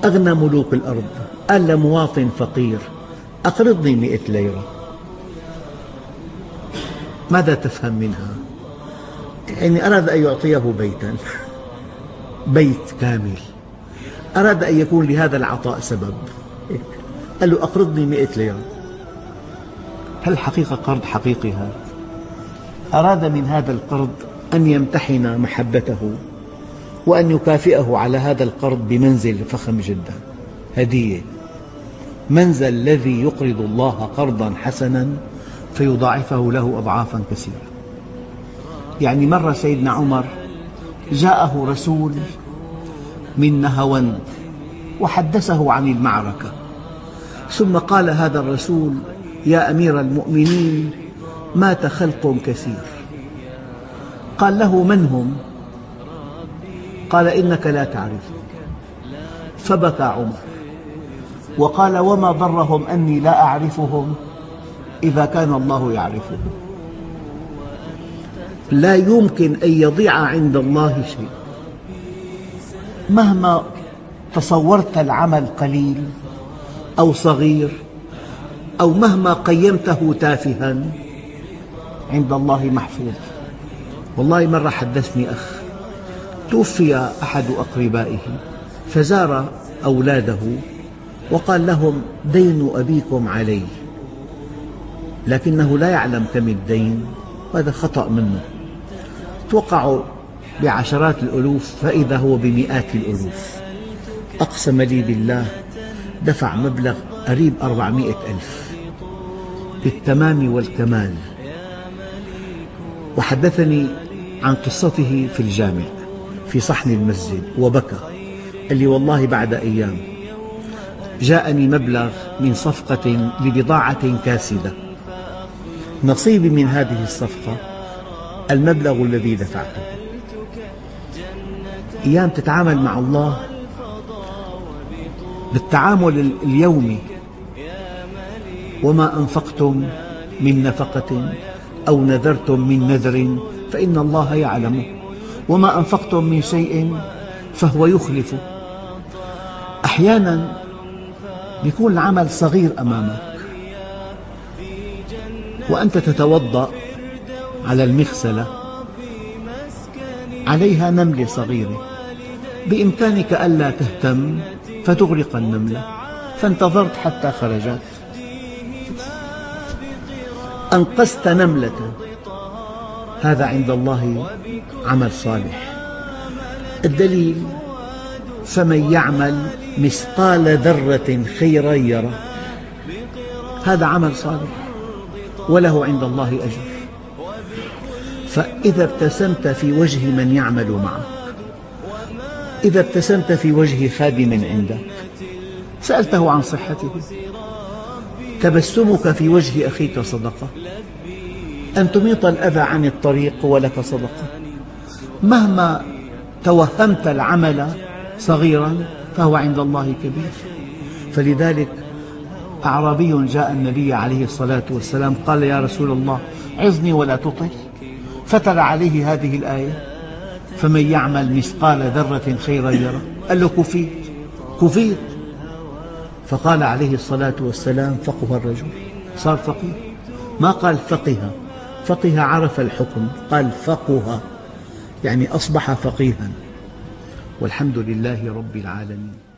أغنى ملوك الأرض قال لمواطن فقير أقرضني 100 ليرة. ماذا تفهم منها؟ يعني أراد أن يعطيه بيتا، بيت كامل، أراد أن يكون لهذا العطاء سبب، قال له أقرضني 100 ليرة. هل حقيقة قرض حقيقي هذا؟ أراد من هذا القرض أن يمتحن محبته وأن يكافئه على هذا القرض بمنزل فخم جدا، هدية. من ذا الذي يقرض الله قرضا حسنا فيضاعفه له أضعافا كثيرة. يعني مرة سيدنا عمر جاءه رسول من نهاوند وحدثه عن المعركة، ثم قال هذا الرسول: يا أمير المؤمنين، مات خلق كثير. قال له: من هم؟ قال: إنك لا تعرفهم. فبكى عمر وقال: وما ضرهم أني لا أعرفهم إذا كان الله يعرفهم. لا يمكن أن يضيع عند الله شيء، مهما تصورت العمل قليل أو صغير أو مهما قيمته تافها، عند الله محفوظ. والله مرة حدثني أخ توفي أحد أقربائه فزار أولاده وقال لهم: دين أبيكم علي، لكنه لا يعلم كم الدين، وهذا خطأ منه. توقعوا بعشرات الألوف فإذا هو بمئات الألوف. أقسم لي بالله دفع مبلغ قريب 400,000 بالتمام والكمال. وحدثني عن قصته في الجامع في صحن المسجد وبكى. قال لي: والله بعد أيام جاءني مبلغ من صفقة لبضاعة كاسدة، نصيبي من هذه الصفقة المبلغ الذي دفعته. أيام تتعامل مع الله بالتعامل اليومي: وما أنفقتم من نفقة أو نذرتم من نذر فإن الله يعلمه، وما أنفقتم من شيء فهو يخلفه. أحيانا يكون العمل صغير أمامك وأنت تتوضأ على المغسلة عليها نملة صغيرة، بإمكانك ألا تهتم فتغرق النملة، فانتظرت حتى خرجت، أنقذت نملة. هذا عند الله عمل صالح. الدليل: فمن يعمل مثقال ذرة خيرا يره. هذا عمل صالح وله عند الله أجر. فإذا ابتسمت في وجه من يعمل معك، إذا ابتسمت في وجه خادم عندك سألته عن صحته، تبسمك في وجه أخيك صدقة، أن تميط الأذى عن الطريق ولك صدقة. مهما توهمت العمل صغيرا فهو عند الله كبير. فلذلك أعرابي جاء النبي عليه الصلاة والسلام قال: يا رسول الله، عظني ولا تطل. فتل عليه هذه الآية: فمن يعمل مثقال ذرة خيرا يره. قال له: كفيت كفيت. فقال عليه الصلاة والسلام: فقه الرجل، صار فقيه. ما قال فقه، فقه عرف الحكم، قال فقه يعني أصبح فقيها. والحمد لله رب العالمين.